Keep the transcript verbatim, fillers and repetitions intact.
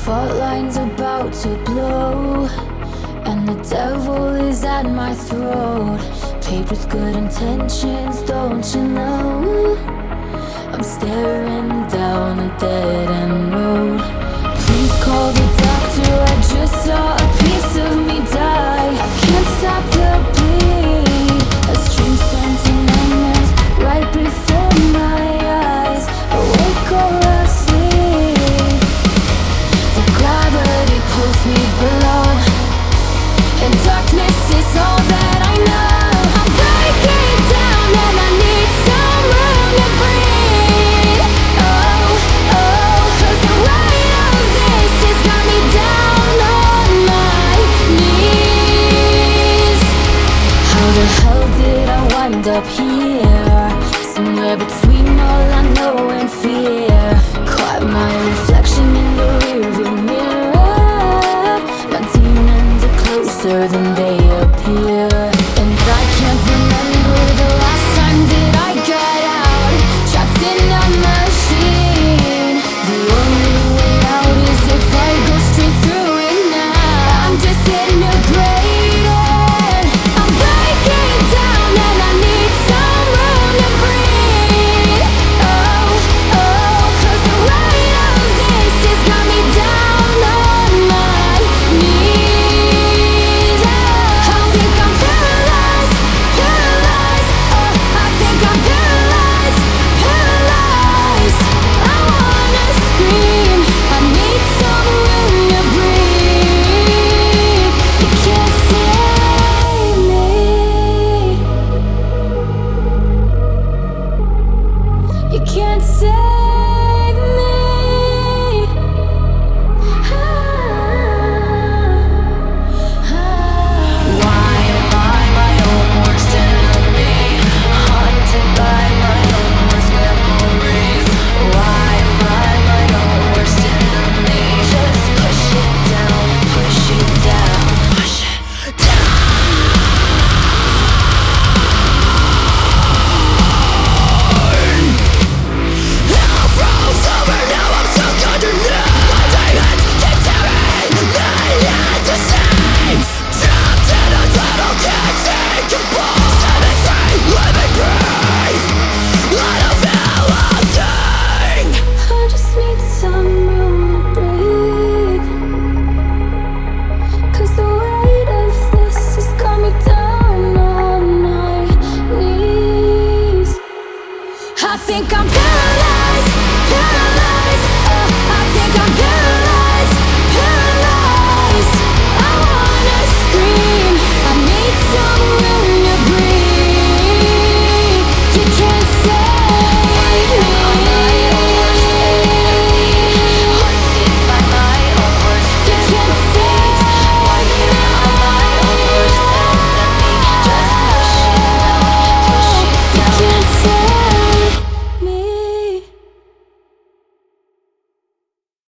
fault line's about to blow, and the devil is at my throat. Paved with good intentions, don't you know? I'm staring down a dead end road. Please call the doctor, I just saw a piece of me die. I can't stop the bleed. A stream turns to nightmares right before my eyes. Awake or asleep, the gravity pulls me below, and darkness is all that I know. I'm breaking down and I need some room to breathe. Oh, oh, 'cause the weight of this has got me down on my knees. How the hell did I wind up here? Somewhere between all I know and fear. Caught my reflection in the rearview mirror. My demons are closer than they appear, and I can't remember the last time that I got out, trapped in a machine. The only way out is if I go straight through it now. I'm disintegrating, I'm breaking down and I need some room to breathe. Oh, oh, 'cause the weight of this has got me down on my knees. Oh, I think I'm paralyzed, paralyzed. Oh, I think I'm paralyzed, paralyzed. I wanna scream, I need some room to breathe. You can't save me, you can't save me. Why am I my own worst enemy? Haunted by my own worst memories. Why am I my own worst enemy? Just push it down, push it down, push it down. I froze over, now I'm stuck underneath. My demons keep tearing me at the seams. Trapped in a tunnel, can't think of balls. Set me free, let me breathe. I don't feel a thing. I just need some room to breathe, 'cause the weight of this has got me down on my knees. I think I'm paralyzed, paralyzed. Oh, I think I'm paralyzed.